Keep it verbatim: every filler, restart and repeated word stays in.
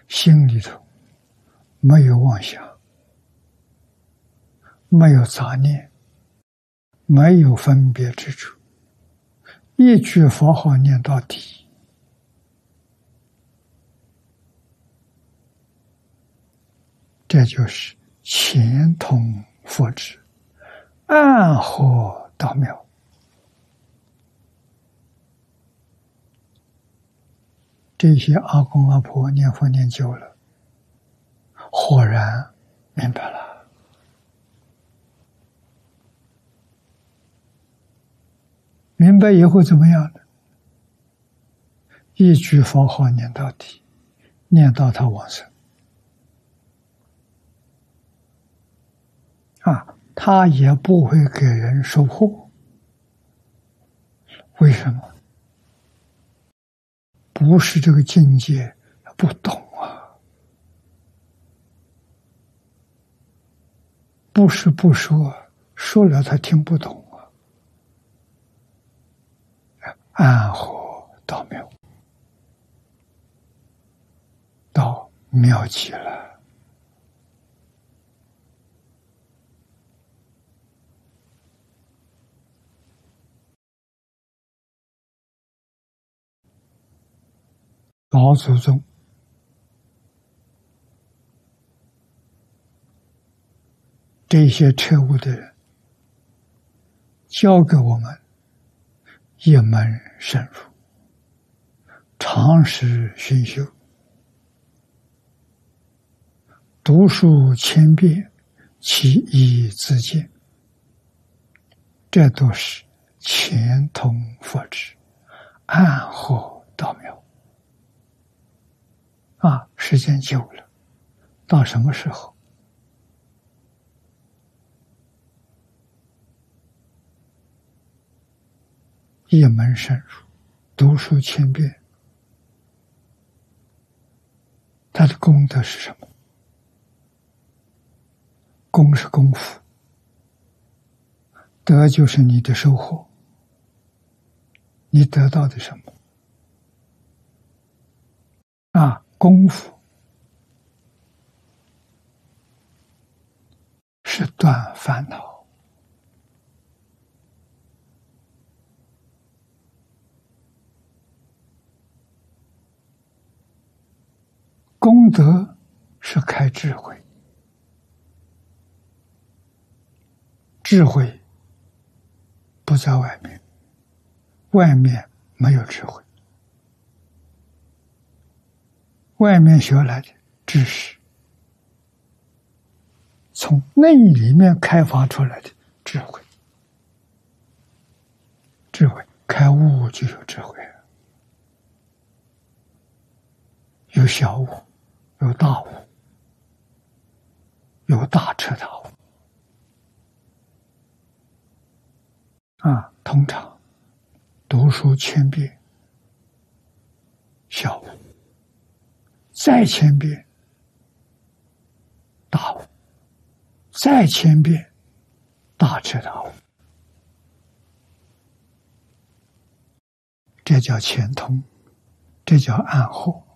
心里头没有妄想，没有杂念，没有分别之处，一句佛号念到底，这就是前通佛智，暗合道妙。这些阿公阿婆念佛念久了，豁然明白了。明白以后怎么样呢？一句佛号念到底，念到他往生。啊，他也不会给人收获。为什么？不是这个境界不懂啊，不是不说，说了他听不懂啊。暗合道妙，道妙极了。老祖宗这些彻悟的人教给我们一门深入，长时熏修，读书千遍，其义自见，这都是前通佛智，暗合道妙。啊，时间久了，到什么时候？一门深入，读书千遍，他的功德是什么？功是功夫，德就是你的收获。你得到的什么？啊，功夫是断烦恼，功德是开智慧，智慧不在外面，外面没有智慧，外面学来的知识，从内里面开发出来的智慧，智慧开悟就有智慧，有小悟，有大悟，有大彻大悟。啊，通常读书千遍，小悟；再千遍，大悟；再千遍，大彻大悟。这叫前通，这叫暗合。